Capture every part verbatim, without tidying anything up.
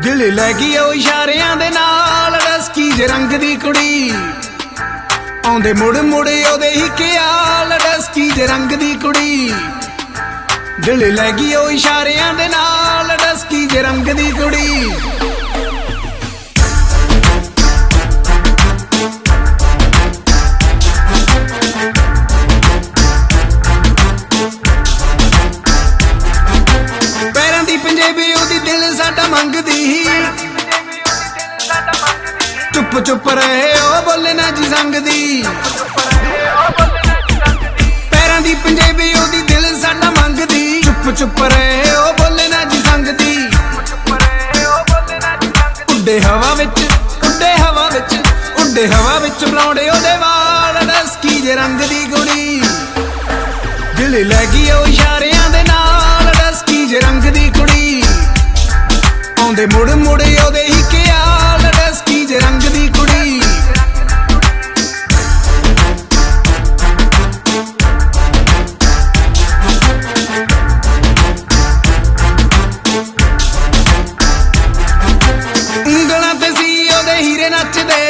दिल लैगी ओ इशारियां दे नाल डस्की जे रंग दी कुड़ी आउंदे मुड़ मुड़ ओदे ही ख्याल डस्की जे रंग दी कुड़ी दिल लैगी ओ इशारियां दे नाल डस्की जे रंग दी कुड़ी चुप चुप रहे ओ बोले ना जी संग दी पैरां दी पंजेबी ओदी दिल साडा मंगदी चुप चुप रहे ओ बोले ना जी संग दी उड्डे हवा विच उड्डे हवा विच उड्डे हवा विच बुलाउंदे ओदे वाल डस्की जे रंग दी कुड़ी दिल लैगी ओ इशारियां दे नाल डस्की जे रंग दी कुड़ी आउंदे मुड़ मुड़ ओदे ही ख्याल डस्की जे रंग दी कुड़ी ਉਂਗਲਾਂ ਤੇ ਸੀ ਉਹਦੇ ਹੀਰੇ ਨੱਚਦੇ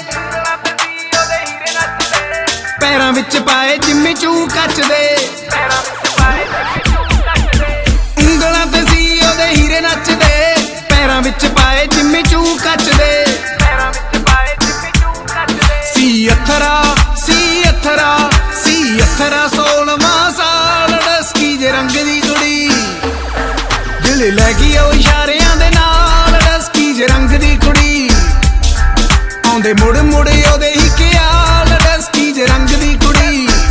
ਪੈਰਾਂ ਵਿੱਚ ਪਾਏ ਜਿੰਮੀ ਚੂ ਕੱਚਦੇ ਉਂਗਲਾਂ ਤੇ ਸੀ ਉਹਦੇ ਹੀਰੇ ਨੱਚਦੇ पैरां विच पाए जिम्मी चू कचदे सी अथरा सी अथरा सी अथरा सोलवां साल डस्की जे रंग दी कुड़ी दिल लैगी ओ इशारियां दे नाल डस्की जे रंग दी कुड़ी आउंदे मुड़ मुड़ ओदे ही ख्याल डस्की जे रंग दी कुड़ी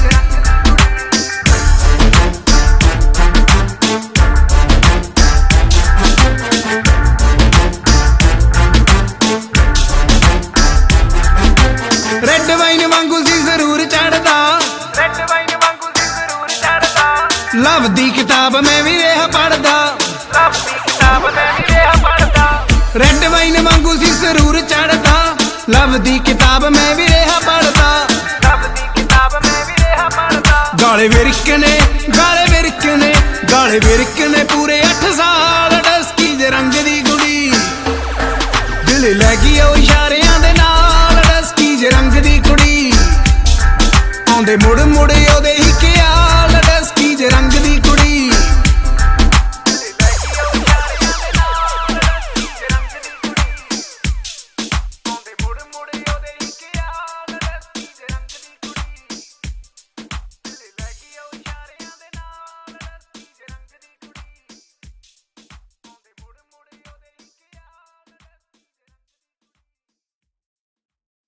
रेड वाइन वांगू सी जरूर चढ़दा रेड वाइन वांगू सी जरूर चढ़दा लव दी किताब मैं भी रेहा पढ़दा लव दी किताब मैं भी रेहा पढ़दा रेड वाइन वांगू सी जरूर चढ़दा लव दी किताब मैं भी रेहा पढ़दा लव दी किताब मैं भी रेहा पढ़दा गाले विरकने गाले विरकने गाले विरकने पूरे अठ साल डस्की जे रंग दी कुड़ी दिल लैगी ओ इशारियां दे नाल डस्की जे रंग दी कुड़ी आउंदे मुड़ मुड़ ओदे